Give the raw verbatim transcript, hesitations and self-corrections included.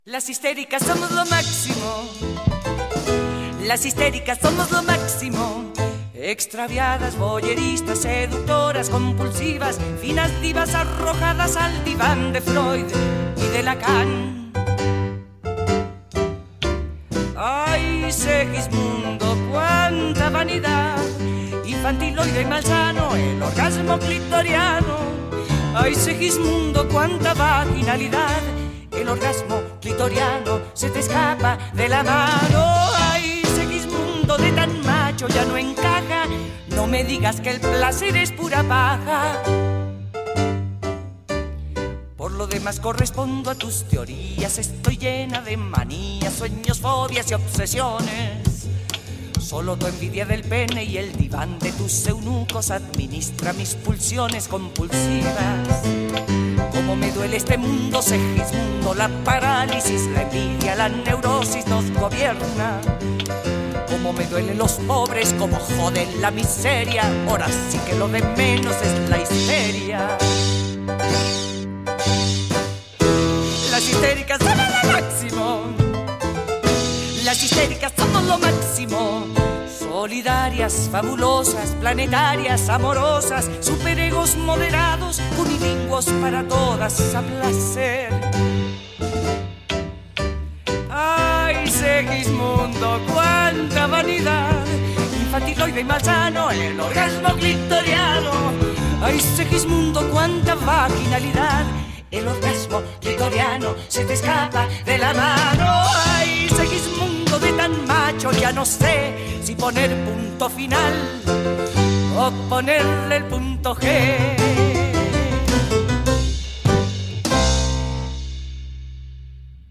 Las histéricas somos lo máximo. Las histéricas somos lo máximo. Extraviadas, boyeristas, seductoras, compulsivas, finas divas arrojadas al diván de Freud y de Lacan. Ay, Segismundo, cuánta vanidad, infantiloide y malsano, el orgasmo clitoriano. Ay, Segismundo, cuánta vaginalidad, el orgasmo clitoriano se te escapa de la mano. Ay, Segismundo, de tan macho ya no encaja, no me digas que el placer es pura paja. Por lo demás correspondo a tus teorías, estoy llena de manías, sueños, fobias y obsesiones. Solo tu envidia del pene y el diván de tus eunucos administra mis pulsiones compulsivas. Cómo me duele este mundo, Segismundo, la parálisis, la envidia, la neurosis nos gobierna. Cómo me duelen los pobres, cómo joden la miseria, ahora sí que lo de menos es la histeria. Las histéricas somos lo máximo. Las histéricas somos lo máximo. Solidarias, fabulosas, planetarias, amorosas, superegos moderados, unilingüos para todas a placer. Ay, Segismundo, cuánta vanidad, infantiloide y malsano, el orgasmo clitoriano. Ay, Segismundo, cuánta vaginalidad, el orgasmo clitoriano se te escapa de la mano. Ay, Segismundo, de tan macho ya no sé si poner punto final o ponerle el punto G.